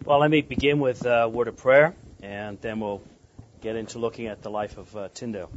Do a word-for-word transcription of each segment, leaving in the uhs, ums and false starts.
Well, let me begin with a word of prayer, and then we'll get into looking at the life of uh, Tyndale.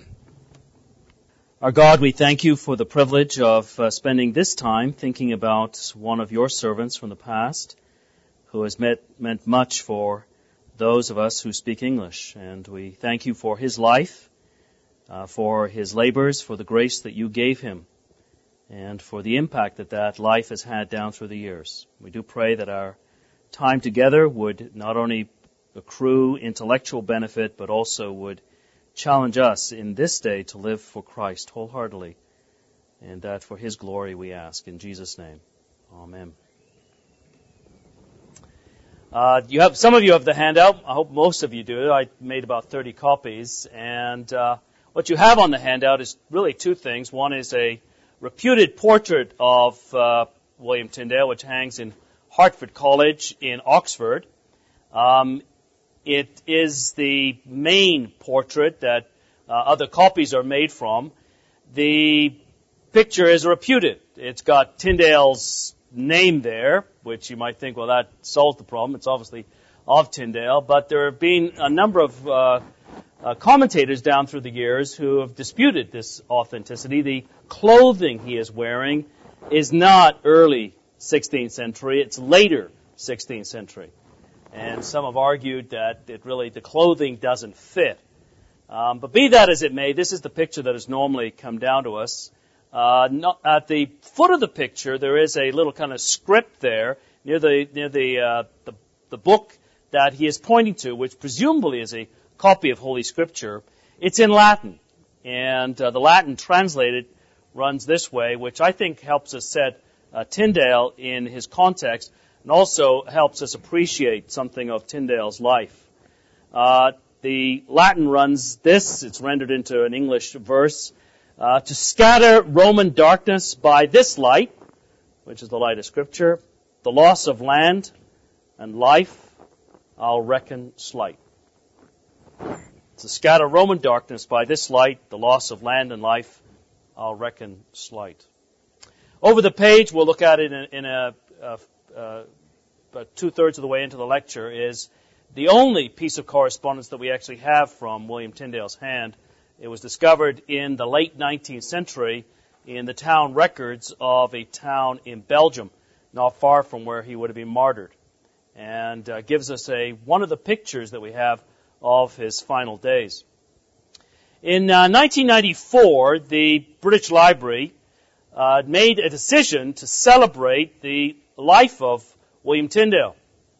Our God, we thank you for the privilege of uh, spending this time thinking about one of your servants from the past who has met, meant much for those of us who speak English. And we thank you for his life, uh, for his labors, for the grace that you gave him, and for the impact that that life has had down through the years. We do pray that our time together would not only accrue intellectual benefit, but also would challenge us in this day to live for Christ wholeheartedly, and that for his glory we ask. In Jesus' name, amen. Uh, you have some of you have the handout. I hope most of you do. I made about thirty copies, and uh, what you have on the handout is really two things. One is a reputed portrait of uh, William Tyndale, which hangs in Hertford College in Oxford. Um, it is the main portrait that uh, other copies are made from. The picture is reputed. It's got Tyndale's name there, which you might think, well, that solves the problem. It's obviously of Tyndale. But there have been a number of uh, uh, commentators down through the years who have disputed this authenticity. The clothing he is wearing is not early sixteenth century, it's later sixteenth century. And some have argued that it really, the clothing doesn't fit. Um, but be that as it may, this is the picture that has normally come down to us. Uh, not, at the foot of the picture, there is a little kind of script there near the near the, uh, the the book that he is pointing to, which presumably is a copy of Holy Scripture. It's in Latin, and uh, the Latin translated runs this way, which I think helps us set Uh, Tyndale in his context, and also helps us appreciate something of Tyndale's life. Uh, the Latin runs this, it's rendered into an English verse, uh, to scatter Roman darkness by this light, which is the light of Scripture, the loss of land and life I'll reckon slight. To scatter Roman darkness by this light, the loss of land and life I'll reckon slight. Over the page, we'll look at it in, in a, a, a about two-thirds of the way into the lecture, is the only piece of correspondence that we actually have from William Tyndale's hand. It was discovered in the late nineteenth century in the town records of a town in Belgium, not far from where he would have been martyred, and uh, gives us a one of the pictures that we have of his final days. In uh, nineteen ninety-four, the British Library Uh, made a decision to celebrate the life of William Tyndale.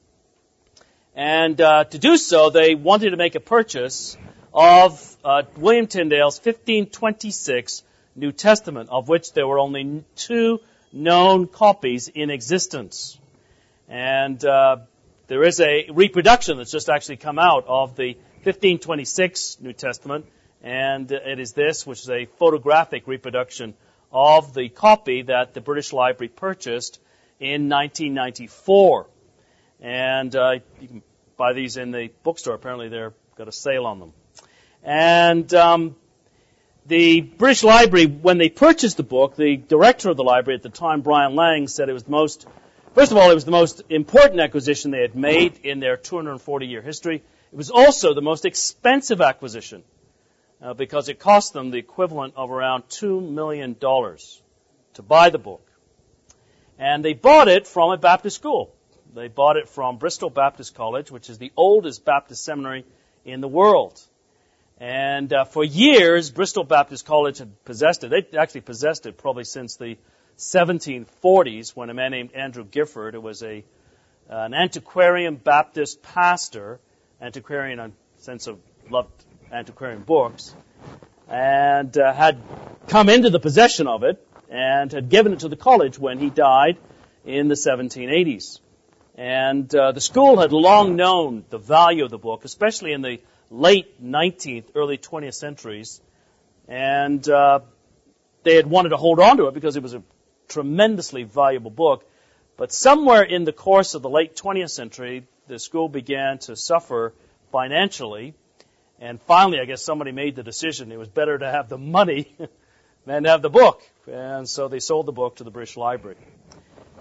And uh, to do so, they wanted to make a purchase of uh, William Tyndale's fifteen twenty-six New Testament, of which there were only two known copies in existence. And uh, there is a reproduction that's just actually come out of the fifteen twenty-six New Testament, and it is this, which is a photographic reproduction of the copy that the British Library purchased in nineteen ninety-four. And uh, you can buy these in the bookstore. Apparently they've got a sale on them. And um, the British Library, when they purchased the book, the director of the library at the time, Brian Lang, said it was the most, first of all, it was the most important acquisition they had made in their two hundred forty year history. It was also the most expensive acquisition, Uh, because it cost them the equivalent of around two million dollars to buy the book. And they bought it from a Baptist school. They bought it from Bristol Baptist College, which is the oldest Baptist seminary in the world. And uh, for years, Bristol Baptist College had possessed it. They actually possessed it probably since the seventeen forties, when a man named Andrew Gifford, who was a an antiquarian Baptist pastor, antiquarian in the sense of loved antiquarian books, and uh, had come into the possession of it and had given it to the college when he died in the seventeen eighties. And uh, the school had long known the value of the book, especially in the late nineteenth, early twentieth centuries, and uh, they had wanted to hold on to it because it was a tremendously valuable book. But somewhere in the course of the late twentieth century, the school began to suffer financially. And finally, I guess somebody made the decision it was better to have the money than to have the book. And so they sold the book to the British Library.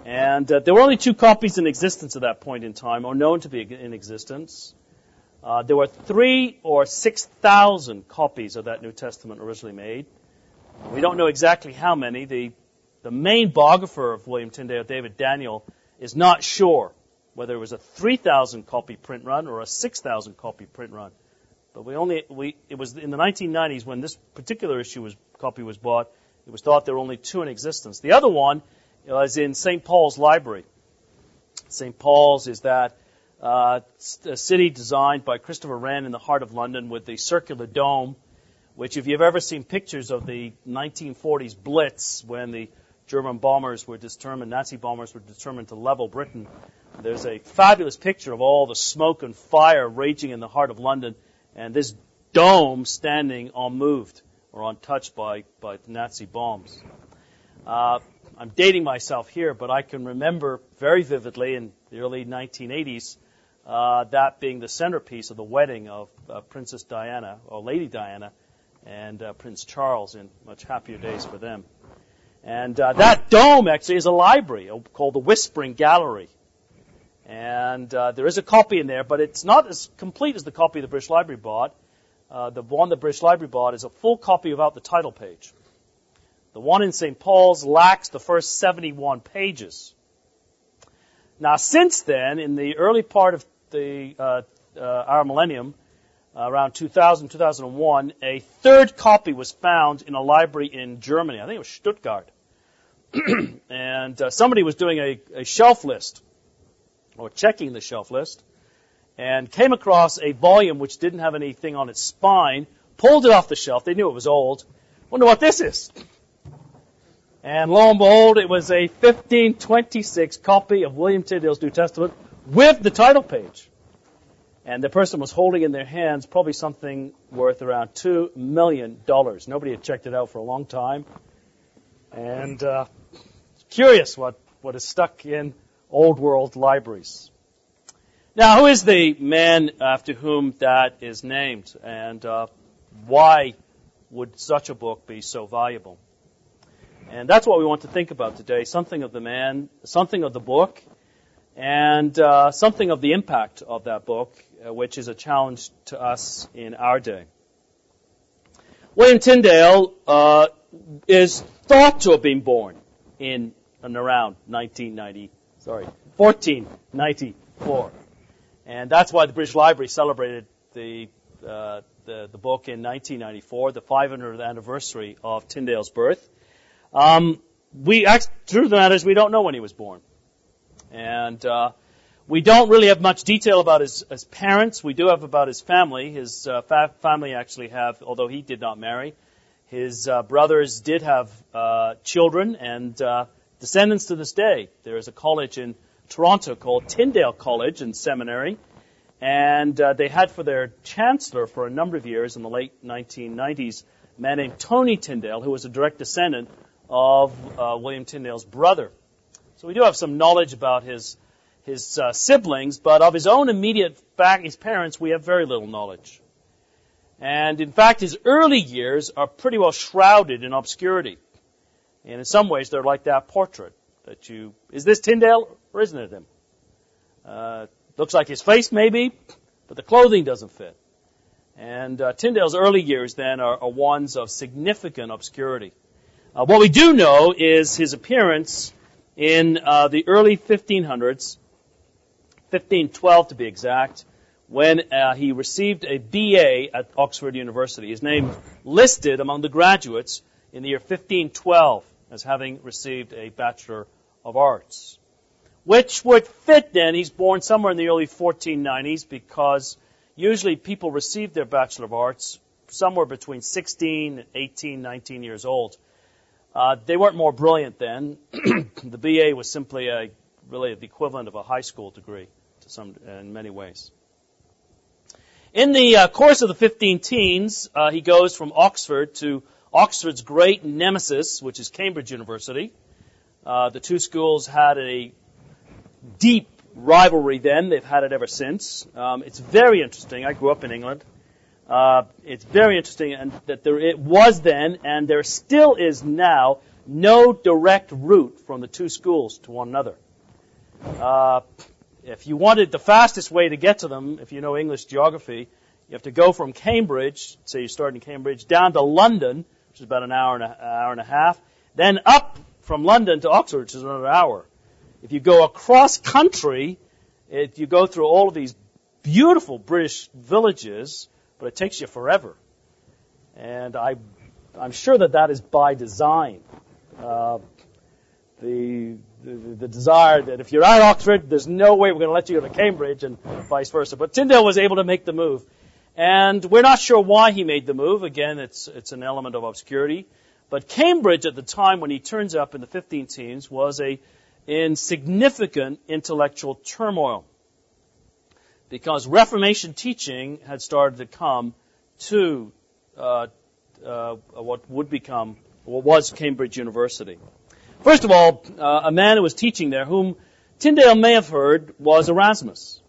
And uh, there were only two copies in existence at that point in time, or known to be in existence. Uh, there were three or six thousand copies of that New Testament originally made. We don't know exactly how many. The the main biographer of William Tyndale, David Daniel, is not sure whether it was a three thousand copy print run or a six thousand copy print run. But we only we it was in the nineteen nineties when this particular issue was copy was bought. It was thought there were only two in existence. The other one is in Saint Paul's Library. Saint Paul's is that uh, a city designed by Christopher Wren in the heart of London with the circular dome, which if you've ever seen pictures of the nineteen forties Blitz when the German bombers were determined, Nazi bombers were determined to level Britain, there's a fabulous picture of all the smoke and fire raging in the heart of London, and this dome standing unmoved or untouched by, by Nazi bombs. Uh, I'm dating myself here, but I can remember very vividly in the early nineteen eighties uh, that being the centerpiece of the wedding of uh, Princess Diana, or Lady Diana, and uh, Prince Charles in much happier days for them. And uh, that dome actually is a library called the Whispering Gallery. And uh, there is a copy in there, but it's not as complete as the copy the British Library bought. Uh, the one the British Library bought is a full copy without the title page. The one in Saint Paul's lacks the first seventy-one pages. Now, since then, in the early part of the uh, uh, our millennium, uh, around two thousand, two thousand one, a third copy was found in a library in Germany. I think it was Stuttgart. and uh, somebody was doing a, a shelf list, or checking the shelf list, and came across a volume which didn't have anything on its spine, pulled it off the shelf. They knew it was old. Wonder what this is. And lo and behold, it was a fifteen twenty-six copy of William Tyndale's New Testament with the title page. And the person was holding in their hands probably something worth around two million dollars. Nobody had checked it out for a long time. And uh, curious what, what is stuck in old world libraries. Now, who is the man after whom that is named? And uh, why would such a book be so valuable? And that's what we want to think about today, something of the man, something of the book, and uh, something of the impact of that book, uh, which is a challenge to us in our day. William Tyndale uh, is thought to have been born in and around nineteen ninety, sorry, fourteen ninety-four. And that's why the British Library celebrated the, uh, the, the book in nineteen ninety-four, the five hundredth anniversary of Tyndale's birth. Um, we, truth of the matter is, we don't know when he was born. And, uh, we don't really have much detail about his, his parents. We do have about his family. His, uh, fa- family actually have, although he did not marry, his, uh, brothers did have, uh, children and, uh, descendants to this day. There is a college in Toronto called Tyndale College and Seminary. And, uh, they had for their chancellor for a number of years in the late nineteen nineties, a man named Tony Tyndale, who was a direct descendant of uh, William Tyndale's brother. So we do have some knowledge about his his uh, siblings, but of his own immediate back, his parents, we have very little knowledge. And in fact, his early years are pretty well shrouded in obscurity. And in some ways, they're like that portrait that you, is this Tyndale or isn't it him? Uh, looks like his face maybe, but the clothing doesn't fit. And uh, Tyndale's early years then are, are ones of significant obscurity. Uh, what we do know is his appearance in uh, the early fifteen hundreds, fifteen twelve to be exact, when uh, he received a B A at Oxford University. His name listed among the graduates in the year fifteen twelve as having received a Bachelor of Arts, which would fit then. He's born somewhere in the early fourteen nineties because usually people receive their Bachelor of Arts somewhere between sixteen, eighteen, nineteen years old. Uh, they weren't more brilliant then. The B A was simply a really the equivalent of a high school degree to some in many ways. In the uh, course of the fifteen teens, uh, he goes from Oxford to Oxford's great nemesis, which is Cambridge University. Uh, the two schools had a deep rivalry then. They've had it ever since. Um, it's very interesting. I grew up in England. Uh, it's very interesting and that there it was then, and there still is now, no direct route from the two schools to one another. Uh, if you wanted the fastest way to get to them, if you know English geography, you have to go from Cambridge, say you start in Cambridge, down to London, which is about an hour and a, hour and a half, then up from London to Oxford, which is another hour. If you go across country, it, you go through all of these beautiful British villages, but it takes you forever. And I, I'm sure that that is by design. Uh, the, the the desire that if you're at Oxford, there's no way we're going to let you go to Cambridge, and vice versa. But Tyndale was able to make the move. And we're not sure why he made the move. Again, it's it's an element of obscurity. But Cambridge at the time when he turns up in the fifteen teens was a in significant intellectual turmoil, because Reformation teaching had started to come to uh, uh, what would become, what was Cambridge University. First of all, uh, a man who was teaching there, whom Tyndale may have heard, was Erasmus.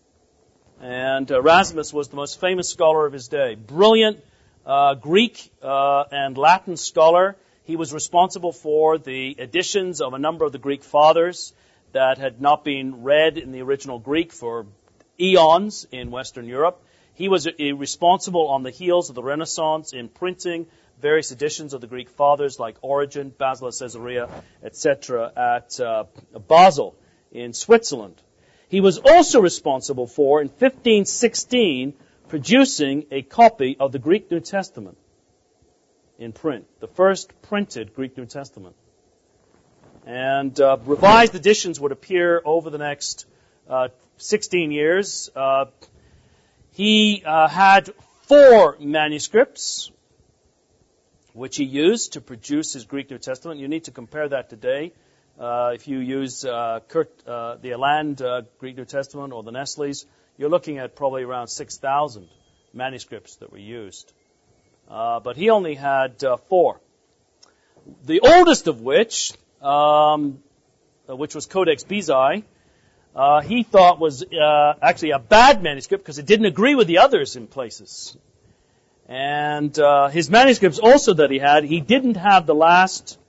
And Erasmus was the most famous scholar of his day. Brilliant uh, Greek uh, and Latin scholar. He was responsible for the editions of a number of the Greek fathers that had not been read in the original Greek for eons in Western Europe. He was responsible on the heels of the Renaissance in printing various editions of the Greek fathers like Origen, Basil of Caesarea, et cetera at uh, Basel in Switzerland. He was also responsible for, in fifteen sixteen, producing a copy of the Greek New Testament in print, the first printed Greek New Testament. And uh, revised editions would appear over the next uh, sixteen years. Uh, he uh, had four manuscripts which he used to produce his Greek New Testament. You need to compare that today. Uh, if you use uh, Kurt, uh, the Eland uh, Greek New Testament or the Nestle's, you're looking at probably around six thousand manuscripts that were used. Uh, but he only had uh, four. The oldest of which, um, which was Codex Bezae, uh, he thought was uh, actually a bad manuscript because it didn't agree with the others in places. And uh, his manuscripts also that he had, he didn't have the last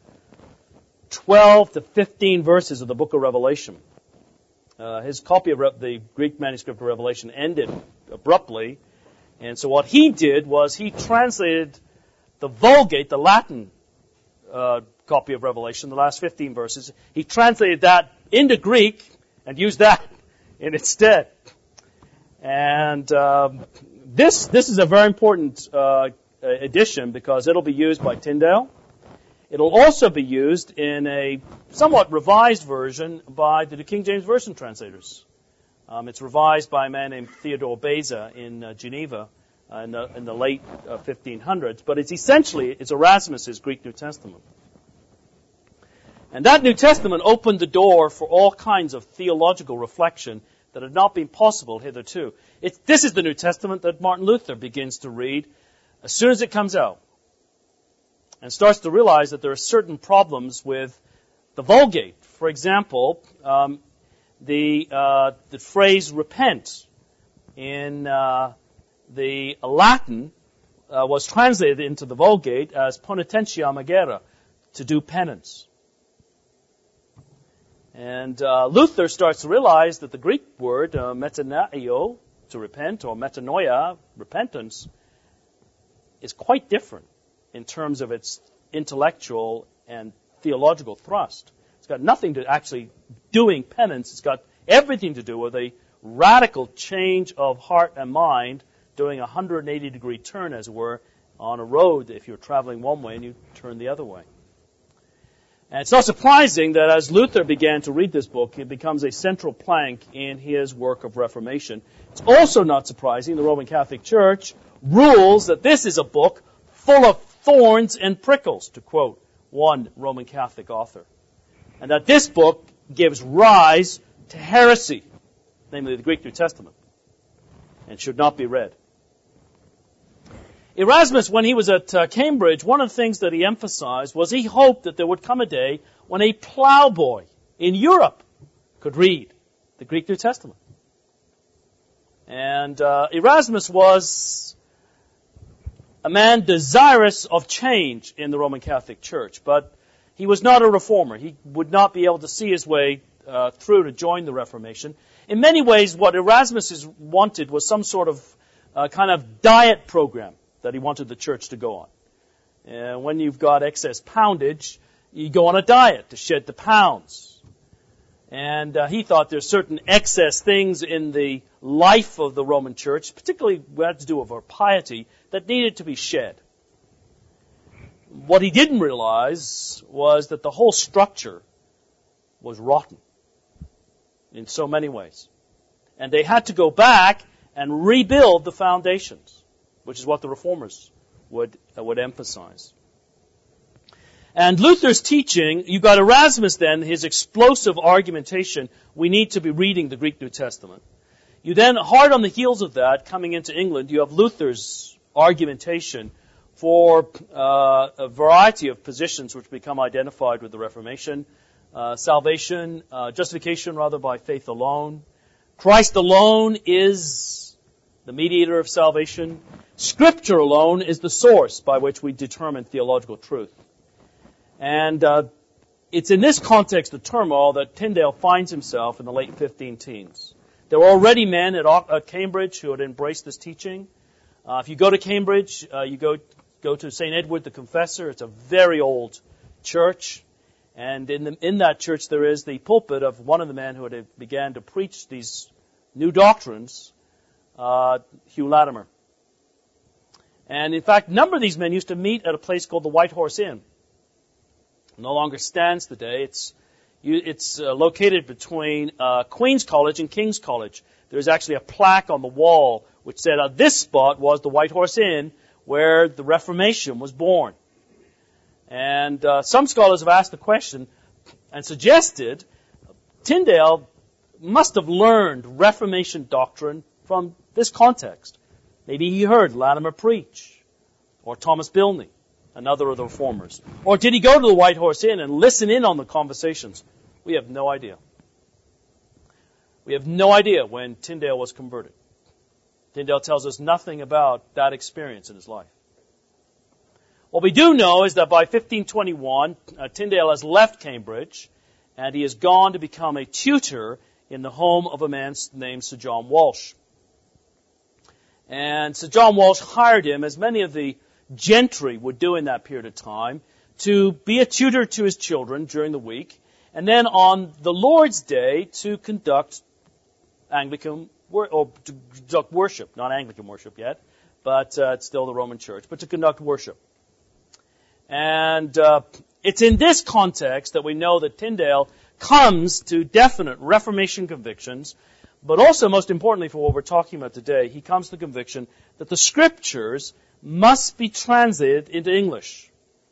twelve to fifteen verses of the book of Revelation. Uh, his copy of Re- the Greek manuscript of Revelation ended abruptly. And so what he did was he translated the Vulgate, the Latin uh, copy of Revelation, the last fifteen verses. He translated that into Greek and used that in its stead. And um, this this is a very important uh, edition because it'll be used by Tyndale. It'll also be used in a somewhat revised version by the King James Version translators. Um, it's revised by a man named Theodore Beza in uh, Geneva uh, in, the, in the late uh, fifteen hundreds, but it's essentially it's Erasmus's Greek New Testament. And that New Testament opened the door for all kinds of theological reflection that had not been possible hitherto. It's, this is the New Testament that Martin Luther begins to read as soon as it comes out, and starts to realize that there are certain problems with the Vulgate. For example, um, the uh, the phrase "repent" in uh, the Latin uh, was translated into the Vulgate as "ponitentiam agere," to do penance. And uh, Luther starts to realize that the Greek word uh, metanoeo, to repent, or metanoia, repentance, is quite different in terms of its intellectual and theological thrust. It's got nothing to actually doing penance. It's got everything to do with a radical change of heart and mind, doing a one hundred eighty degree turn, as it were, on a road if you're traveling one way and you turn the other way. And it's not surprising that as Luther began to read this book, it becomes a central plank in his work of Reformation. It's also not surprising the Roman Catholic Church rules that this is a book full of thorns and prickles, to quote one Roman Catholic author. And that this book gives rise to heresy, namely the Greek New Testament, and should not be read. Erasmus, when he was at uh, Cambridge, one of the things that he emphasized was he hoped that there would come a day when a plowboy in Europe could read the Greek New Testament. And uh, Erasmus was a man desirous of change in the Roman Catholic Church, but He was not a reformer. He would not be able to see his way uh, through to join the Reformation. In many ways, what Erasmus is wanted was some sort of uh, kind of diet program that he wanted the church to go on. And when you've got excess poundage, you go on a diet to shed the pounds. And uh, he thought there's certain excess things in the life of the Roman church, particularly what had to do with our piety, that needed to be shed. What he didn't realize was that the whole structure was rotten in so many ways. And they had to go back and rebuild the foundations, which is what the reformers would, uh, would emphasize. And Luther's teaching, you've got Erasmus then, his explosive argumentation, we need to be reading the Greek New Testament. You then, hard on the heels of that, coming into England, you have Luther's argumentation for uh, a variety of positions which become identified with the Reformation. Uh, salvation, uh, justification rather by faith alone. Christ alone is the mediator of salvation. Scripture alone is the source by which we determine theological truth. And uh, it's in this context of turmoil that Tyndale finds himself in the late fifteen teens. There were already men at, at Cambridge who had embraced this teaching. Uh, if you go to Cambridge, uh, you go go to Saint Edward the Confessor. It's a very old church. And in, the, in that church there is the pulpit of one of the men who had began to preach these new doctrines, uh, Hugh Latimer. And in fact, a number of these men used to meet at a place called the White Horse Inn. It no longer stands today. It's it's uh, located between uh, Queen's College and King's College. There's actually a plaque on the wall which said uh, this spot was the White Horse Inn where the Reformation was born. And uh, some scholars have asked the question and suggested Tyndale must have learned Reformation doctrine from this context. Maybe he heard Latimer preach, or Thomas Bilney, another of the reformers. Or did he go to the White Horse Inn and listen in on the conversations? We have no idea. We have no idea when Tyndale was converted. Tyndale tells us nothing about that experience in his life. What we do know is that by fifteen twenty-one, uh, Tyndale has left Cambridge, and he has gone to become a tutor in the home of a man named Sir John Walsh. And Sir John Walsh hired him, as many of the gentry would do in that period of time, to be a tutor to his children during the week, and then on the Lord's Day to conduct Anglican wor- or to conduct worship, not Anglican worship yet, but uh, it's still the Roman Church, but to conduct worship. And uh, it's in this context that we know that Tyndale comes to definite Reformation convictions, but also, most importantly for what we're talking about today, he comes to the conviction that the Scriptures must be translated into English.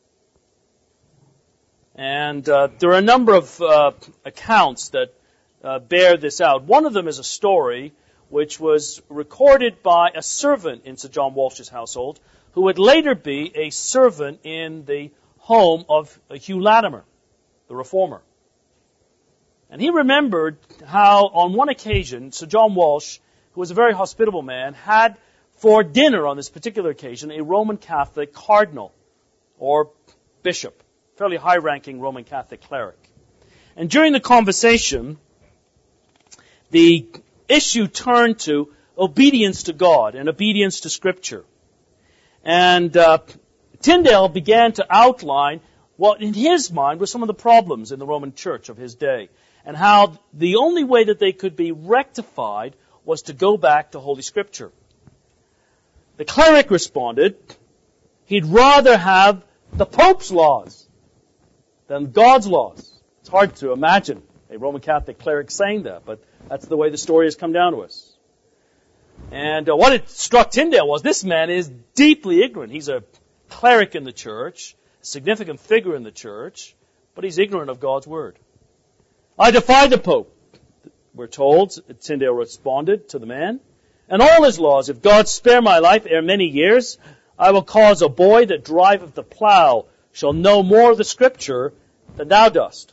And uh, there are a number of uh, accounts that uh, bear this out. One of them is a story which was recorded by a servant in Sir John Walsh's household, who would later be a servant in the home of Hugh Latimer, the reformer. And he remembered how on one occasion, Sir John Walsh, who was a very hospitable man, had for dinner on this particular occasion a Roman Catholic cardinal or bishop, fairly high-ranking Roman Catholic cleric. And during the conversation, the issue turned to obedience to God and obedience to Scripture. And uh, Tyndale began to outline what in his mind were some of the problems in the Roman Church of his day, and how the only way that they could be rectified was to go back to Holy Scripture. The cleric responded, he'd rather have the Pope's laws than God's laws. It's hard to imagine a Roman Catholic cleric saying that, but that's the way the story has come down to us. And uh, what it struck Tyndale was this man is deeply ignorant. He's a cleric in the church, a significant figure in the church, but he's ignorant of God's Word. I defy the Pope, we're told, Tyndale responded to the man, and all his laws. If God spare my life ere many years, I will cause a boy that driveth the plough shall know more of the Scripture than thou dost.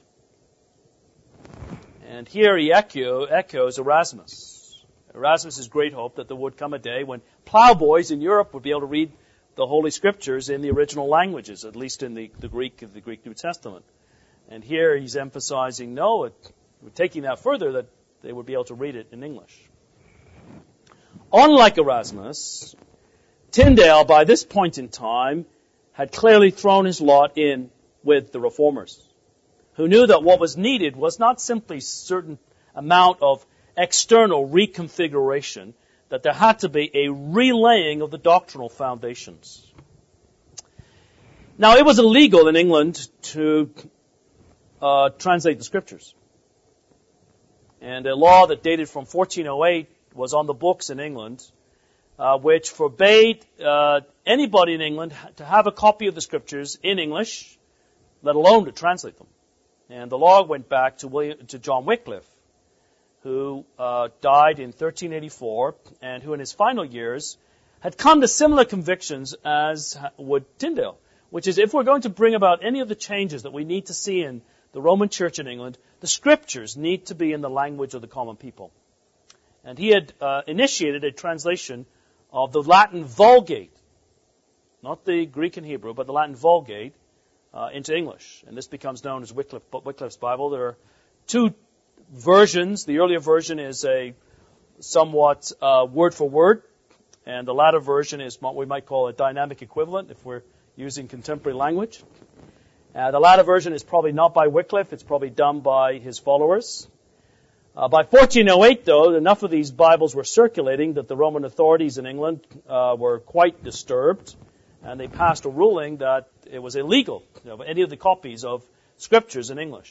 And here he echo, echoes Erasmus. Erasmus' great hope that there would come a day when plowboys in Europe would be able to read the Holy Scriptures in the original languages, at least in the, the Greek of the Greek New Testament. And here he's emphasizing, no, it, we're taking that further, that they would be able to read it in English. Unlike Erasmus, Tyndale, by this point in time, had clearly thrown his lot in with the Reformers, who knew that what was needed was not simply a certain amount of external reconfiguration, that there had to be a relaying of the doctrinal foundations. Now, it was illegal in England to uh, translate the Scriptures. And a law that dated from fourteen oh eight was on the books in England, uh, which forbade uh, anybody in England to have a copy of the Scriptures in English, let alone to translate them. And the law went back to William, to John Wycliffe, who uh, died in thirteen eighty-four, and who in his final years had come to similar convictions as would Tyndale, which is if we're going to bring about any of the changes that we need to see in the Roman Church in England, the Scriptures need to be in the language of the common people. And he had uh, initiated a translation of the Latin Vulgate, not the Greek and Hebrew, but the Latin Vulgate, uh, into English. And this becomes known as Wycliffe, Wycliffe's Bible. There are two versions. The earlier version is a somewhat uh, word for word, and the latter version is what we might call a dynamic equivalent if we're using contemporary language. Uh, the latter version is probably not by Wycliffe. It's probably done by his followers. Uh, by fourteen oh eight, though, enough of these Bibles were circulating that the Roman authorities in England uh, were quite disturbed, and they passed a ruling that it was illegal to have any of the copies of Scriptures in English.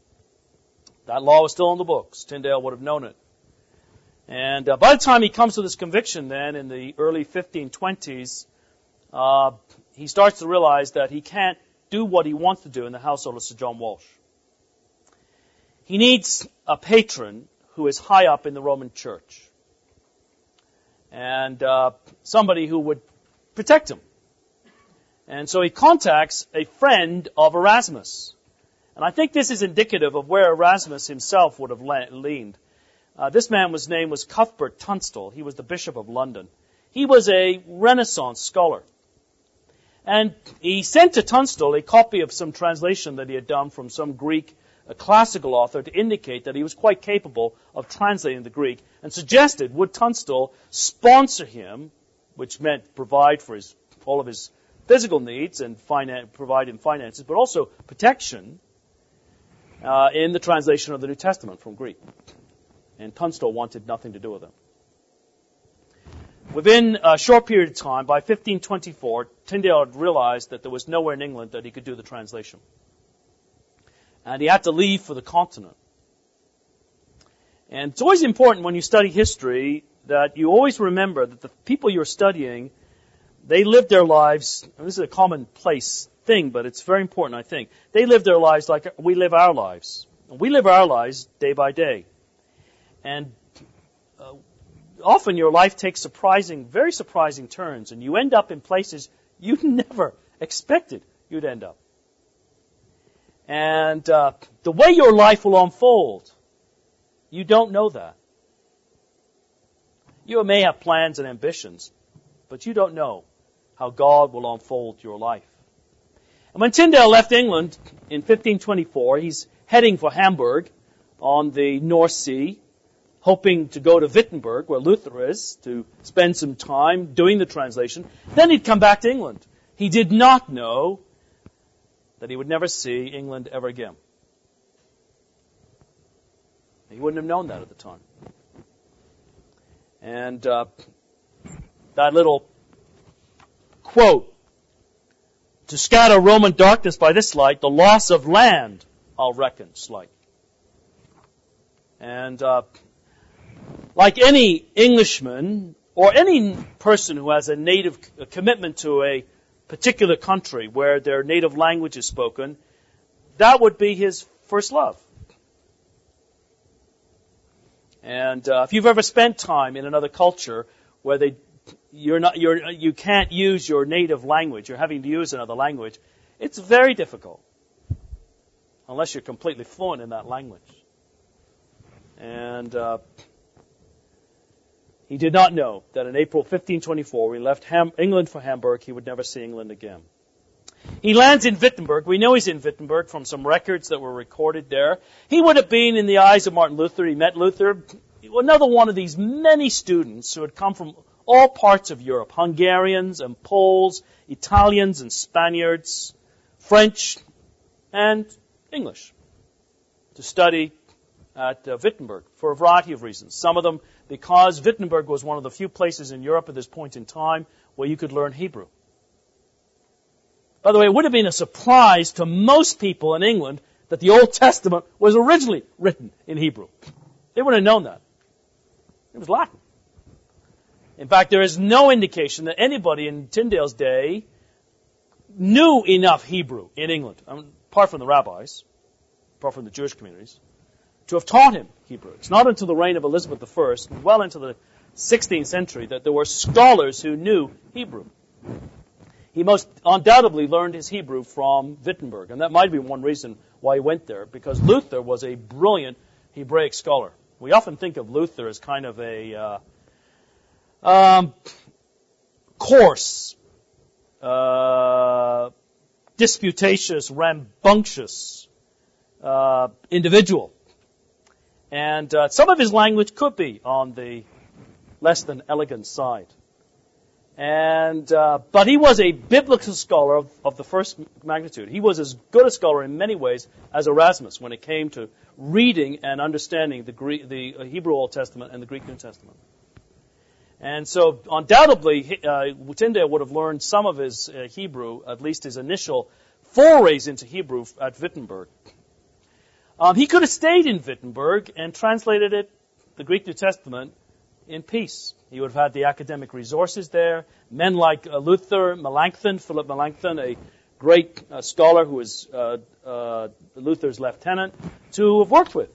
That law was still on the books. Tyndale would have known it. And uh, by the time he comes to this conviction then in the early fifteen twenties, uh, he starts to realize that he can't do what he wants to do in the household of Sir John Walsh. He needs a patron who is high up in the Roman Church, and uh, somebody who would protect him. And so he contacts a friend of Erasmus. And I think this is indicative of where Erasmus himself would have leaned. Uh, this man was name was Cuthbert Tunstall. He was the Bishop of London. He was a Renaissance scholar. And he sent to Tunstall a copy of some translation that he had done from some Greek a classical author to indicate that he was quite capable of translating the Greek, and suggested would Tunstall sponsor him, which meant provide for his all of his physical needs and finan- provide him finances, but also protection uh, in the translation of the New Testament from Greek. And Tunstall wanted nothing to do with him. Within a short period of time, by fifteen twenty-four, Tyndale had realized that there was nowhere in England that he could do the translation. And he had to leave for the continent. And it's always important when you study history that you always remember that the people you're studying, they lived their lives, and this is a commonplace thing, but it's very important, I think. They live their lives like we live our lives. And we live our lives day by day. And uh, often your life takes surprising, very surprising turns, and you end up in places you never expected you'd end up. And uh, the way your life will unfold, you don't know that. You may have plans and ambitions, but you don't know how God will unfold your life. And when Tyndale left England in fifteen twenty-four, he's heading for Hamburg on the North Sea, hoping to go to Wittenberg, where Luther is, to spend some time doing the translation. Then he'd come back to England. He did not know that he would never see England ever again. He wouldn't have known that at the time. And uh, that little quote, to scatter Roman darkness by this light, the loss of land I'll reckon slight. And uh, like any Englishman or any person who has a native a commitment to a particular country where their native language is spoken, that would be his first love. And uh, if you've ever spent time in another culture where they you're not you're you can't use your native language, you're having to use another language, it's very difficult unless you're completely fluent in that language. And uh, he did not know that in April fifteen twenty-four, when he left Ham- England for Hamburg, he would never see England again. He lands in Wittenberg. We know he's in Wittenberg from some records that were recorded there. He would have been, in the eyes of Martin Luther, he met Luther, another one of these many students who had come from all parts of Europe, Hungarians and Poles, Italians and Spaniards, French and English, to study at uh, Wittenberg for a variety of reasons. Some of them because Wittenberg was one of the few places in Europe at this point in time where you could learn Hebrew. By the way, it would have been a surprise to most people in England that the Old Testament was originally written in Hebrew. They wouldn't have known that. It was Latin. In fact, there is no indication that anybody in Tyndale's day knew enough Hebrew in England, I mean, apart from the rabbis, apart from the Jewish communities, to have taught him Hebrew. It's not until the reign of Elizabeth the First, well into the sixteenth century, that there were scholars who knew Hebrew. He most undoubtedly learned his Hebrew from Wittenberg, and that might be one reason why he went there, because Luther was a brilliant Hebraic scholar. We often think of Luther as kind of a uh, um, coarse, uh, disputatious, rambunctious uh, individual. And uh, some of his language could be on the less than elegant side. And uh, but he was a biblical scholar of, of the first magnitude. He was as good a scholar in many ways as Erasmus when it came to reading and understanding the Greek, the Hebrew Old Testament and the Greek New Testament. And so undoubtedly, uh, Tyndale would have learned some of his uh, Hebrew, at least his initial forays into Hebrew at Wittenberg. Um, he could have stayed in Wittenberg and translated it, the Greek New Testament, in peace. He would have had the academic resources there. Men like uh, Luther, Melanchthon, Philip Melanchthon, a great uh, scholar who was uh, uh, Luther's lieutenant, to have worked with.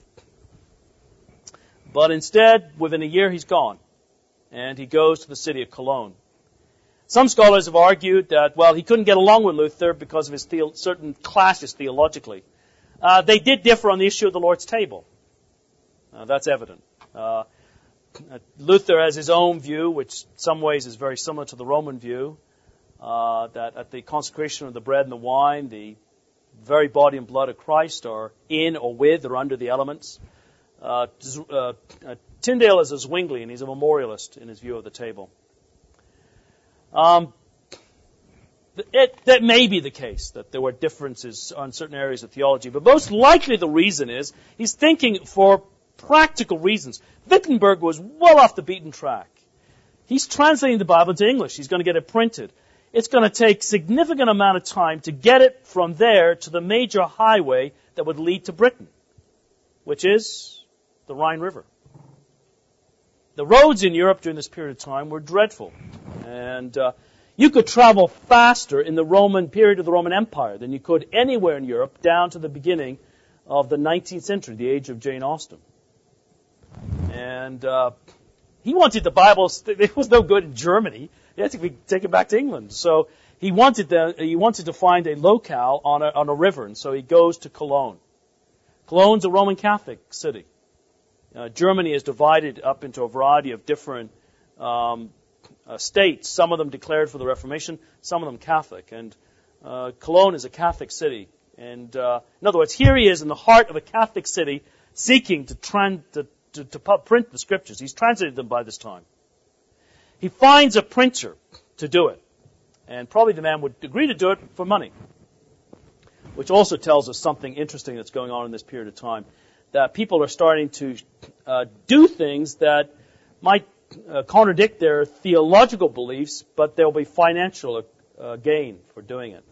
But instead, within a year, he's gone. And he goes to the city of Cologne. Some scholars have argued that, well, he couldn't get along with Luther because of his theo- certain clashes theologically. Uh, they did differ on the issue of the Lord's table. Uh, that's evident. Uh, Luther has his own view, which in some ways is very similar to the Roman view, uh, that at the consecration of the bread and the wine, the very body and blood of Christ are in or with or under the elements. Uh, uh, uh, Tyndale is a Zwingli, and he's a memorialist in his view of the table. Um, it, that may be the case, that there were differences on certain areas of theology, but most likely the reason is he's thinking for practical reasons. Wittenberg was well off the beaten track. He's translating the Bible into English. He's going to get it printed. It's going to take significant amount of time to get it from there to the major highway that would lead to Britain, which is the Rhine River. The roads in Europe during this period of time were dreadful. And uh, you could travel faster in the Roman period of the Roman Empire than you could anywhere in Europe down to the beginning of the nineteenth century, the age of Jane Austen. And uh, he wanted the Bible. It was no good in Germany. It had to be taken back to England. So he wanted the, he wanted to find a locale on a, on a river, and so he goes to Cologne. Cologne's a Roman Catholic city. Uh, Germany is divided up into a variety of different um, uh, states. Some of them declared for the Reformation, some of them Catholic. And uh, Cologne is a Catholic city. And uh, in other words, here he is in the heart of a Catholic city, seeking to, tran- to, to, to print the Scriptures. He's translated them by this time. He finds a printer to do it, and probably the man would agree to do it for money, which also tells us something interesting that's going on in this period of time, that people are starting to uh, do things that might uh, contradict their theological beliefs, but there will be financial uh, gain for doing it.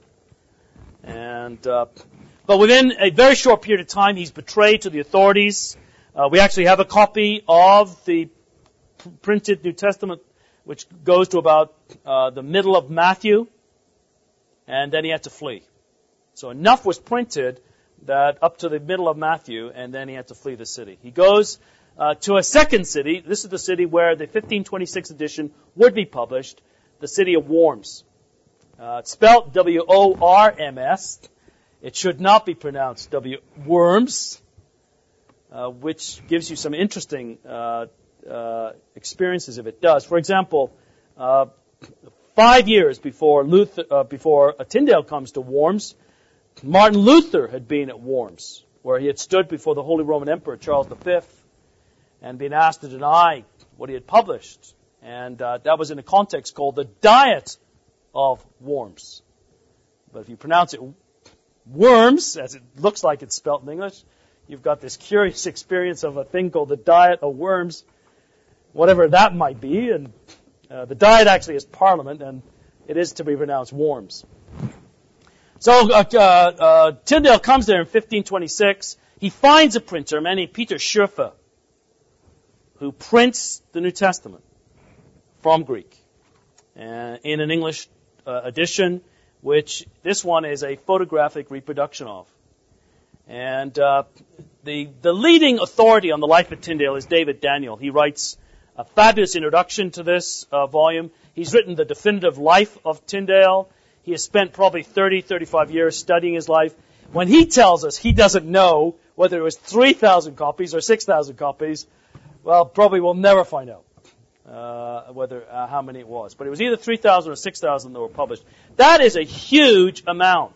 And uh, but within a very short period of time, he's betrayed to the authorities. Uh, we actually have a copy of the p- printed New Testament, which goes to about uh, the middle of Matthew, and then he had to flee. So enough was printed that up to the middle of Matthew, and then he had to flee the city. He goes uh, to a second city. This is the city where the fifteen twenty-six edition would be published, the city of Worms. Uh, it's spelled W O R M S. It should not be pronounced W Worms, uh, which gives you some interesting uh, uh, experiences if it does. For example, uh, five years before Luther, uh, before uh, Tyndale comes to Worms, Martin Luther had been at Worms, where he had stood before the Holy Roman Emperor Charles the Fifth and been asked to deny what he had published. And uh, that was in a context called the Diet of Worms. But if you pronounce it Worms, as it looks like it's spelt in English, you've got this curious experience of a thing called the Diet of Worms, whatever that might be. And uh, the Diet actually is Parliament, and it is to be pronounced Worms. So uh, uh, uh, Tyndale comes there in fifteen twenty-six. He finds a printer, a man named Peter Schurfer, who prints the New Testament from Greek uh, in an English uh, edition, which this one is a photographic reproduction of. And uh, the the leading authority on the life of Tyndale is David Daniel. He writes a fabulous introduction to this uh, volume. He's written the definitive life of Tyndale. He has spent probably thirty, thirty-five years studying his life. When he tells us he doesn't know whether it was three thousand copies or six thousand copies, well, probably we'll never find out uh, whether uh, how many it was. But it was either three thousand or six thousand that were published. That is a huge amount.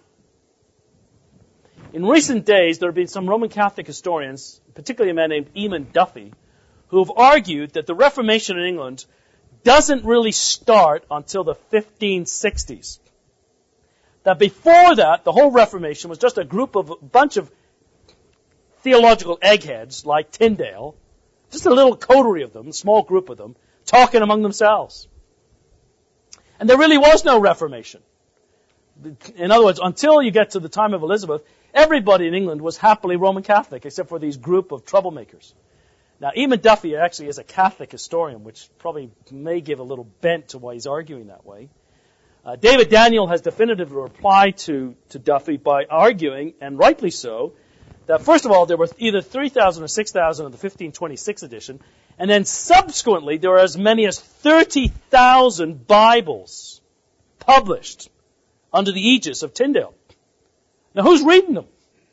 In recent days, there have been some Roman Catholic historians, particularly a man named Eamon Duffy, who have argued that the Reformation in England doesn't really start until the fifteen sixties. That before that, the whole Reformation was just a group of, a bunch of theological eggheads like Tyndale, just a little coterie of them, a small group of them, talking among themselves. And there really was no Reformation. In other words, until you get to the time of Elizabeth, everybody in England was happily Roman Catholic, except for these group of troublemakers. Now, Eamon Duffy actually is a Catholic historian, which probably may give a little bent to why he's arguing that way. Uh, David Daniel has definitively replied to, to Duffy by arguing, and rightly so, that first of all, there were either three thousand or six thousand in the fifteen twenty-six edition, and then subsequently there were as many as thirty thousand Bibles published under the aegis of Tyndale. Now, who's reading them?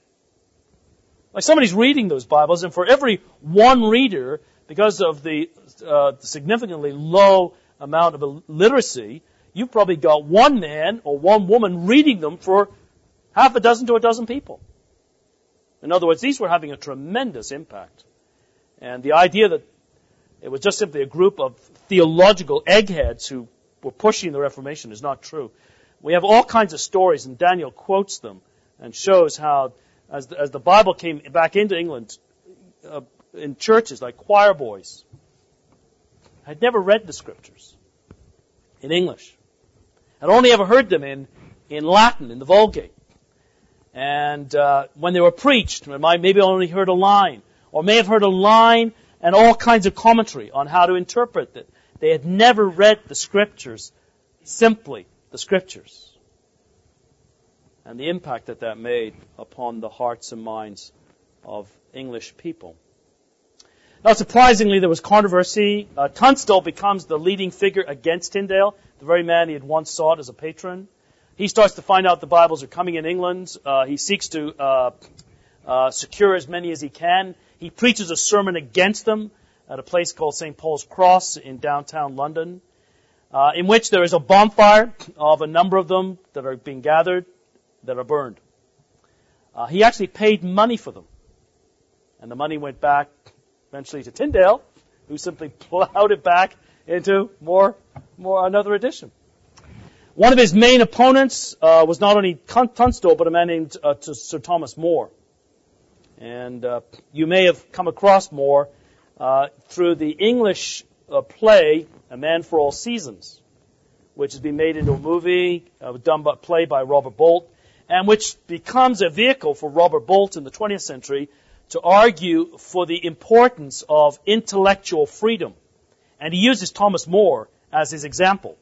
Like somebody's reading those Bibles, and for every one reader, because of the uh, significantly low amount of literacy, you've probably got one man or one woman reading them for half a dozen to a dozen people. In other words, these were having a tremendous impact. And the idea that it was just simply a group of theological eggheads who were pushing the Reformation is not true. We have all kinds of stories, and Daniel quotes them and shows how, as the, as the Bible came back into England, uh, in churches like choir boys had never read the Scriptures in English. I'd only ever heard them in, in Latin, in the Vulgate. And uh, when they were preached, maybe only heard a line, or may have heard a line and all kinds of commentary on how to interpret it. They had never read the Scriptures, simply the Scriptures. And the impact that that made upon the hearts and minds of English people. Not surprisingly, there was controversy. Uh, Tunstall becomes the leading figure against Tyndale, the very man he had once sought as a patron. He starts to find out the Bibles are coming in England. Uh, he seeks to uh, uh, secure as many as he can. He preaches a sermon against them at a place called Saint Paul's Cross in downtown London, uh, in which there is a bonfire of a number of them that are being gathered, that are burned. Uh, he actually paid money for them. And the money went back eventually to Tyndale, who simply plowed it back into more, more another edition. One of his main opponents uh, was not only Tunstall, but a man named uh, Sir Thomas More. And uh, you may have come across More uh, through the English uh, play A Man for All Seasons, which has been made into a movie, uh, done by, played by Robert Bolt, and which becomes a vehicle for Robert Bolt in the twentieth century to argue for the importance of intellectual freedom. And he uses Thomas More as his example.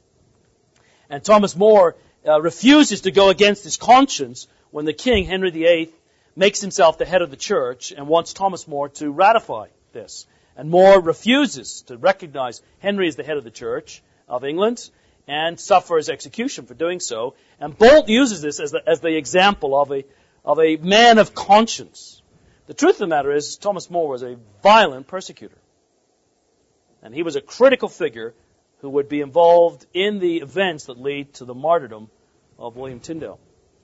And Thomas More uh, refuses to go against his conscience when the king, Henry the Eighth, makes himself the head of the church and wants Thomas More to ratify this. And More refuses to recognize Henry as the head of the church of England and suffers execution for doing so. And Bolt uses this as the, as the example of a, of a man of conscience. The truth of the matter is, Thomas More was a violent persecutor. And he was a critical figure who would be involved in the events that lead to the martyrdom of William Tyndale.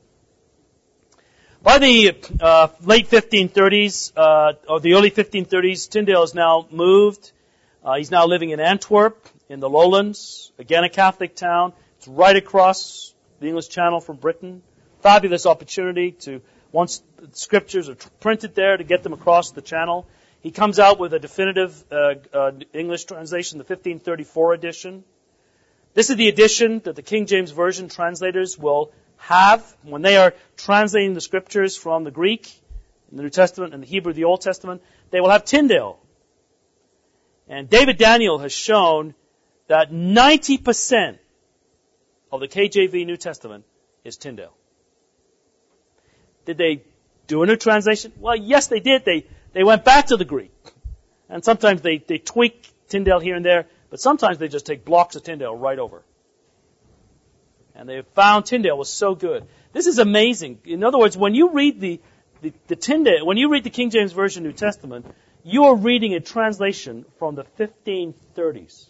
By the uh, late fifteen thirties, uh, or the early fifteen thirties, Tyndale is now moved. Uh, he's now living in Antwerp, in the lowlands, again a Catholic town. It's right across the English Channel from Britain. Fabulous opportunity to, once the scriptures are printed there, to get them across the channel. He comes out with a definitive uh, uh, English translation, the fifteen thirty-four edition. This is the edition that the King James Version translators will have when they are translating the scriptures from the Greek in the New Testament and the Hebrew of the Old Testament. They will have Tyndale. And David Daniel has shown that ninety percent of the K J V New Testament is Tyndale. Did they do a new translation? Well, yes, they did. They they went back to the Greek. And sometimes they, they tweak Tyndale here and there, but sometimes they just take blocks of Tyndale right over. And they found Tyndale was so good. This is amazing. In other words, when you read the, the, the Tyndale, when you read the King James Version New Testament, you are reading a translation from the fifteen thirties.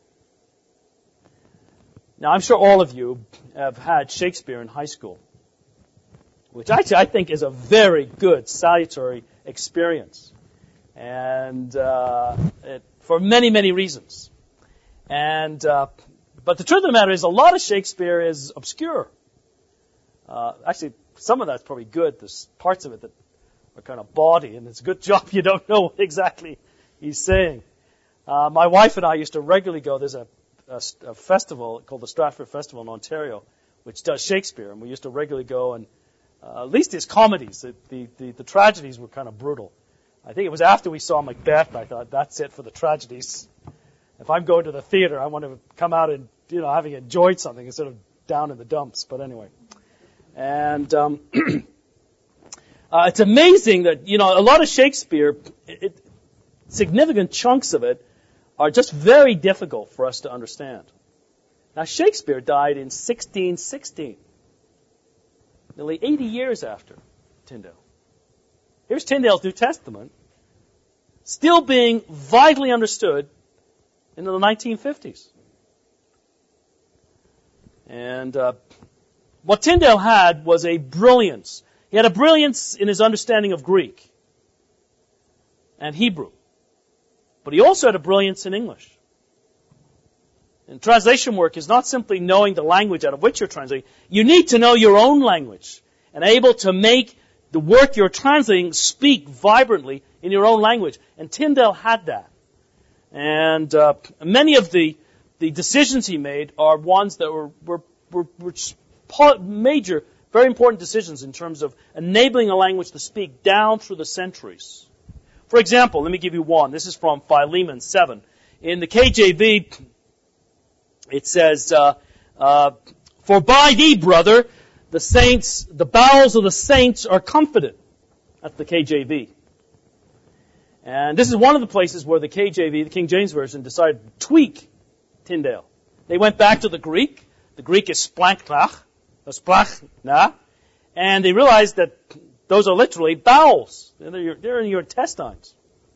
Now, I'm sure all of you have had Shakespeare in high school, which actually I think is a very good, salutary experience. And uh, it, for many, many reasons. And uh, but the truth of the matter is, a lot of Shakespeare is obscure. Uh, actually, some of that's probably good. There's parts of it that are kind of bawdy, and it's a good job you don't know what exactly he's saying. Uh, my wife and I used to regularly go. There's a, a, a festival called the Stratford Festival in Ontario, which does Shakespeare, and we used to regularly go. And uh, at least his comedies, the, the, the, the tragedies were kind of brutal. I think it was after we saw Macbeth, I thought, that's it for the tragedies. If I'm going to the theater, I want to come out and, you know, having enjoyed something instead of down in the dumps. But anyway. And um, uh, it's amazing that, you know, a lot of Shakespeare, it, it, significant chunks of it are just very difficult for us to understand. Now, Shakespeare died in sixteen sixteen, nearly eighty years after Tyndale. Here's Tyndale's New Testament, still being vitally understood in the nineteen fifties. And uh, what Tyndale had was a brilliance. He had a brilliance in his understanding of Greek and Hebrew. But he also had a brilliance in English. And translation work is not simply knowing the language out of which you're translating. You need to know your own language and able to make the work you're translating speak vibrantly in your own language. And Tyndale had that. And uh, many of the the decisions he made are ones that were were, were, were major, very important decisions in terms of enabling a language to speak down through the centuries. For example, let me give you one. This is from Philemon seven. In the K J V, it says, uh, uh, "For by thee, brother, the saints, the bowels of the saints are comforted." That's the K J V. And this is one of the places where the K J V, the King James Version, decided to tweak Tyndale. They went back to the Greek. The Greek is splanklach, splachna, and they realized that those are literally bowels. They're, your, they're in your intestines.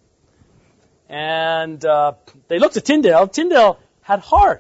And uh, they looked at Tyndale. Tyndale had heart.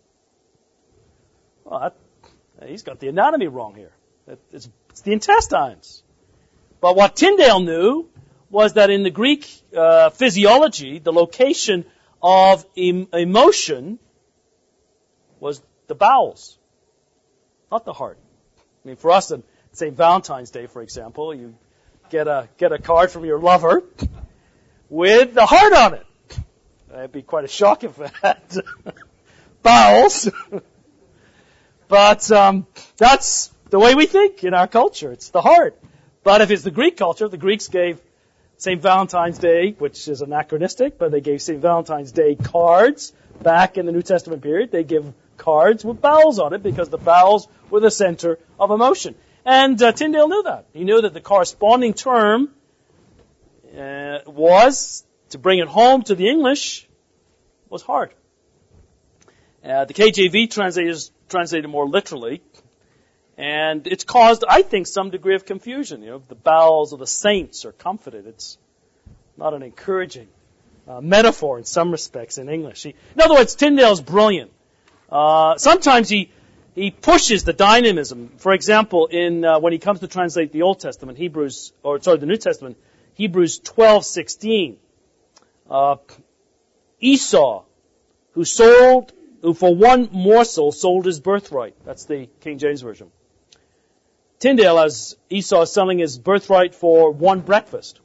Well, that, he's got the anatomy wrong here. It's, it's the intestines. But what Tyndale knew was that in the Greek uh, physiology, the location of em- emotion was the bowels, not the heart. I mean, for us, on Saint Valentine's Day, for example, you get a get a card from your lover with the heart on it. It'd be quite a shock if it had bowels. But um, that's the way we think in our culture. It's the heart. But if it's the Greek culture, the Greeks gave Saint Valentine's Day, which is anachronistic, but they gave Saint Valentine's Day cards back in the New Testament period. They give cards with bowels on it because the bowels were the center of emotion. And uh, Tyndale knew that. He knew that the corresponding term uh, was, to bring it home to the English, was heart. Uh, the K J V translators translated more literally. And it's caused, I think, some degree of confusion. You know, the bowels of the saints are comforted. It's not an encouraging uh, metaphor in some respects in English. He, in other words, Tyndale's brilliant. Uh, sometimes he he pushes the dynamism. For example, in uh, when he comes to translate the Old Testament, Hebrews, or sorry, the New Testament, Hebrews twelve sixteen. Uh, Esau, who sold, who for one morsel sold his birthright. That's the King James Version. Tyndale has Esau selling his birthright for one breakfast,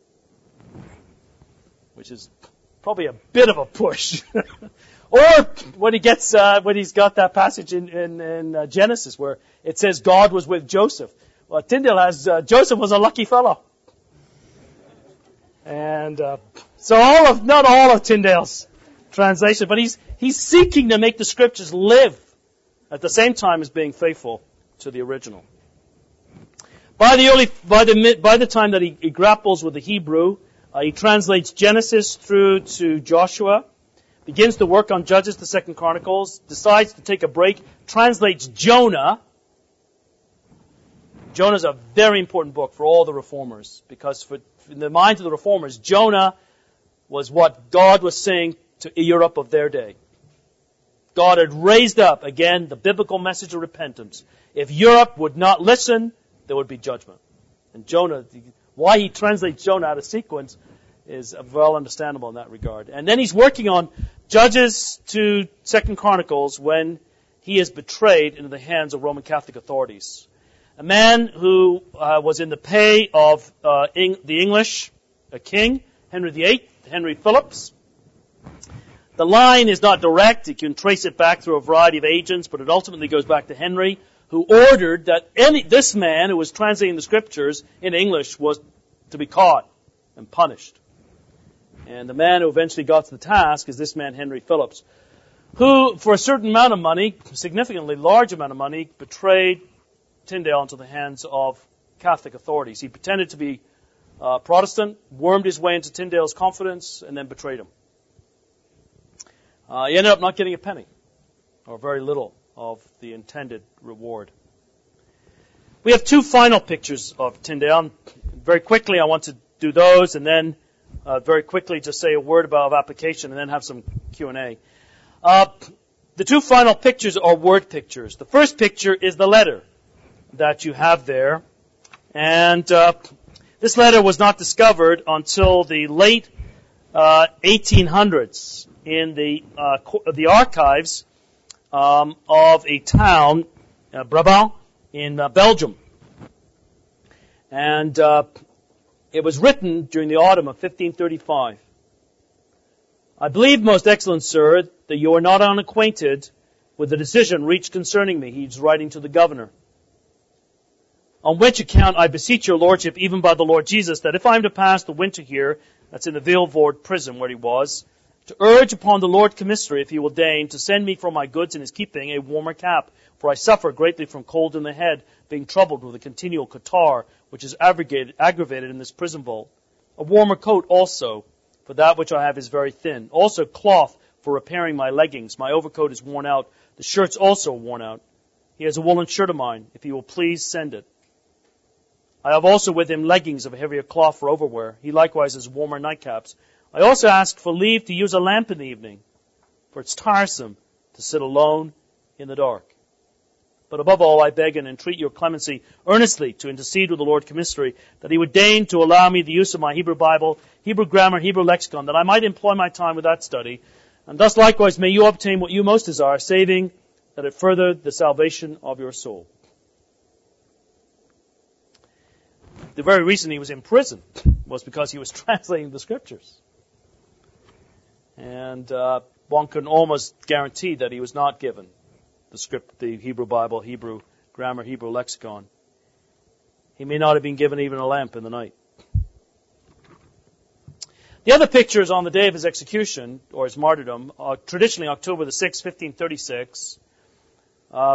which is probably a bit of a push. Or when he gets, uh, when he's got that passage in, in, in uh, Genesis where it says God was with Joseph. Well, Tyndale has, uh, Joseph was a lucky fellow. And, uh, so all of, not all of Tyndale's translation, but he's, he's seeking to make the scriptures live at the same time as being faithful to the original. By the early, by the, by the time that he, he grapples with the Hebrew, uh, he translates Genesis through to Joshua, begins to work on Judges to Second Chronicles, decides to take a break, translates Jonah. Jonah's a very important book for all the reformers, because for, in the minds of the reformers, Jonah was what God was saying to Europe of their day. God had raised up, again, the biblical message of repentance. If Europe would not listen, there would be judgment. And Jonah, why he translates Jonah out of sequence is well understandable in that regard. And then he's working on Judges to Second Chronicles when he is betrayed into the hands of Roman Catholic authorities. A man who uh, was in the pay of uh, Eng- the English, a king, Henry the Eighth, Henry Phillips. The line is not direct. You can trace it back through a variety of agents, but it ultimately goes back to Henry, who ordered that any this man who was translating the scriptures in English was to be caught and punished. And the man who eventually got to the task is this man, Henry Phillips, who, for a certain amount of money, a significantly large amount of money, betrayed Tyndale into the hands of Catholic authorities. He pretended to be uh, Protestant, wormed his way into Tyndale's confidence, and then betrayed him. Uh, he ended up not getting a penny, or very little, of the intended reward. We have two final pictures of Tyndale. Very quickly, I want to do those, and then uh, very quickly just say a word about application, and then have some Q and A. Uh, the two final pictures are word pictures. The first picture is the letter that you have there, and uh, this letter was not discovered until the late uh, eighteen hundreds in the uh, the archives um, of a town, uh, Brabant, in uh, Belgium. And uh, it was written during the autumn of fifteen thirty-five. I believe, most excellent sir, that you are not unacquainted with the decision reached concerning me. He's writing to the governor. On which account I beseech your lordship, even by the Lord Jesus, that if I am to pass the winter here, that's in the Vilvoorde prison where he was, to urge upon the Lord Commissary, if he will deign, to send me from my goods in his keeping a warmer cap, for I suffer greatly from cold in the head, being troubled with a continual catarrh, which is aggravated, aggravated in this prison vault. A warmer coat also, for that which I have is very thin. Also cloth for repairing my leggings. My overcoat is worn out. The shirt's also worn out. He has a woolen shirt of mine. If he will please send it. I have also with him leggings of a heavier cloth for overwear. He likewise has warmer nightcaps. I also ask for leave to use a lamp in the evening, for it's tiresome to sit alone in the dark. But above all, I beg and entreat your clemency earnestly to intercede with the Lord Commissary, that he would deign to allow me the use of my Hebrew Bible, Hebrew grammar, Hebrew lexicon, that I might employ my time with that study, and thus likewise may you obtain what you most desire, saving that it further the salvation of your soul. The very reason he was in prison was because he was translating the scriptures. And uh, one can almost guarantee that he was not given the script, the Hebrew Bible, Hebrew grammar, Hebrew lexicon. He may not have been given even a lamp in the night. The other picture is on the day of his execution, or his martyrdom, uh, traditionally October the sixth, fifteen thirty-six. Uh,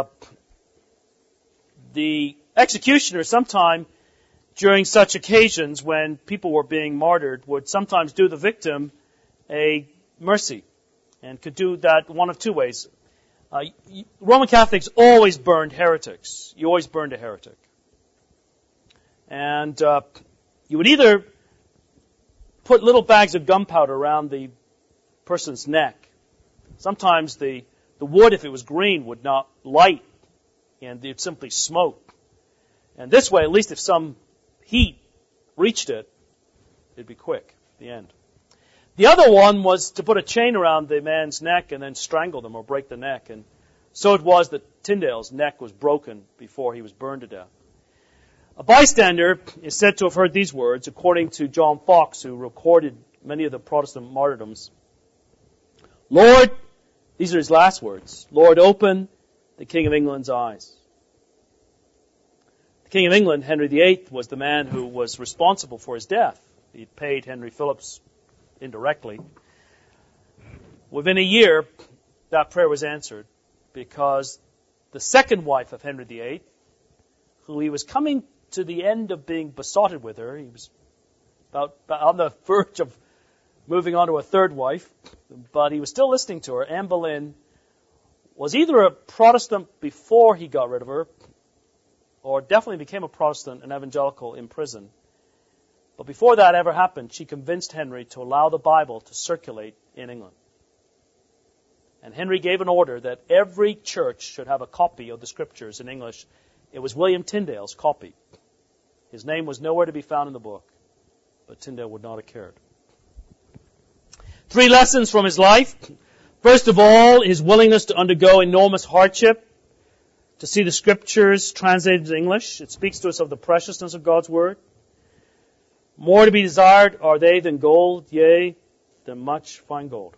the executioner sometime during such occasions when people were being martyred would sometimes do the victim a mercy, and could do that one of two ways. Uh, Roman Catholics always burned heretics. You always burned a heretic. And uh, you would either put little bags of gunpowder around the person's neck. Sometimes the, the wood, if it was green, would not light, and it would simply smoke. And this way, at least if some heat reached it, it'd be quick, the end. The other one was to put a chain around the man's neck and then strangle them or break the neck. And so it was that Tyndale's neck was broken before he was burned to death. A bystander is said to have heard these words, according to John Fox, who recorded many of the Protestant martyrdoms. Lord, these are his last words, Lord, open the King of England's eyes. The King of England, Henry the Eighth, was the man who was responsible for his death. He paid Henry Phillips indirectly. Within a year, that prayer was answered because the second wife of Henry the Eighth, who he was coming to the end of being besotted with her, he was about, about on the verge of moving on to a third wife, but he was still listening to her. Anne Boleyn was either a Protestant before he got rid of her, or definitely became a Protestant, an evangelical in prison. But before that ever happened, she convinced Henry to allow the Bible to circulate in England. And Henry gave an order that every church should have a copy of the Scriptures in English. It was William Tyndale's copy. His name was nowhere to be found in the book, but Tyndale would not have cared. Three lessons from his life. First of all, his willingness to undergo enormous hardship to see the Scriptures translated into English. It speaks to us of the preciousness of God's Word. More to be desired are they than gold, yea, than much fine gold.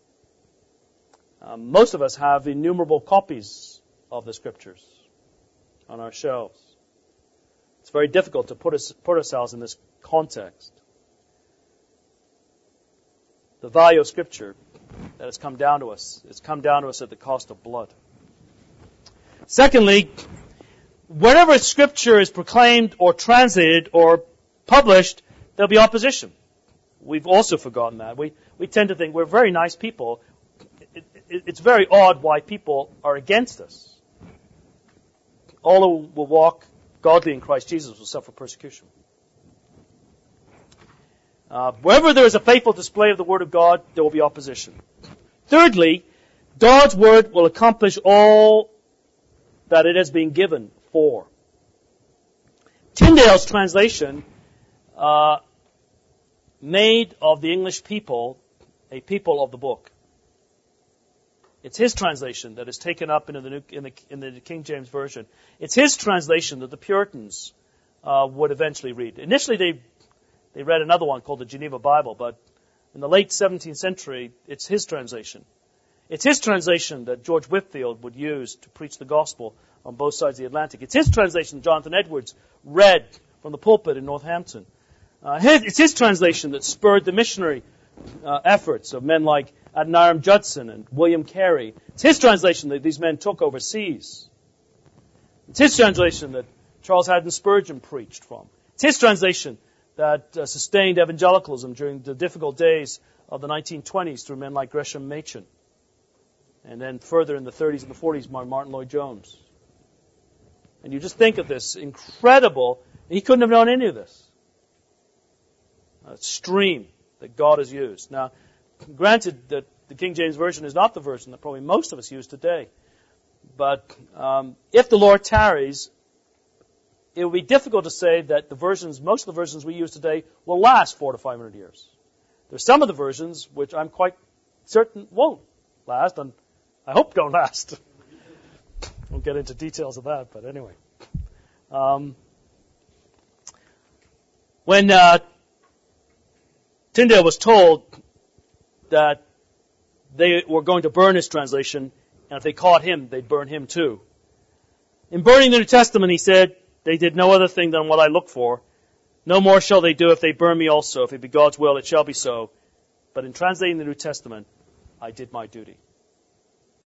Um, most of us have innumerable copies of the Scriptures on our shelves. It's very difficult to put, us, put ourselves in this context. The value of Scripture that has come down to us, it's come down to us at the cost of blood. Secondly, wherever Scripture is proclaimed or translated or published, there'll be opposition. We've also forgotten that. We we tend to think we're very nice people. It, it, it's very odd why people are against us. All who will walk godly in Christ Jesus will suffer persecution. Uh, wherever there is a faithful display of the Word of God, there will be opposition. Thirdly, God's Word will accomplish all that it has been given for. Tyndale's translation uh, made of the English people a people of the book. It's his translation that is taken up into the, new, in, the, in the King James Version. It's his translation that the Puritans uh, would eventually read. Initially, they they read another one called the Geneva Bible, but in the late seventeenth century, it's his translation. It's his translation that George Whitefield would use to preach the gospel on both sides of the Atlantic. It's his translation Jonathan Edwards read from the pulpit in Northampton. Uh, his, it's his translation that spurred the missionary uh, efforts of men like Adoniram Judson and William Carey. It's his translation that these men took overseas. It's his translation that Charles Haddon Spurgeon preached from. It's his translation that uh, sustained evangelicalism during the difficult days of the nineteen twenties through men like Gresham Machen. And then further in the thirties and the forties by Martin Lloyd-Jones. And you just think of this incredible, he couldn't have known any of this. A stream that God has used. Now, granted that the King James Version is not the version that probably most of us use today. But um, if the Lord tarries, it will be difficult to say that the versions, most of the versions we use today, will last four to five hundred years. There's some of the versions which I'm quite certain won't last, and I hope don't last. We'll get into details of that, but anyway. Um, when uh, Tyndale was told that they were going to burn his translation, and if they caught him, they'd burn him too. In burning the New Testament, he said, they did no other thing than what I look for. No more shall they do if they burn me also. If it be God's will, it shall be so. But in translating the New Testament, I did my duty.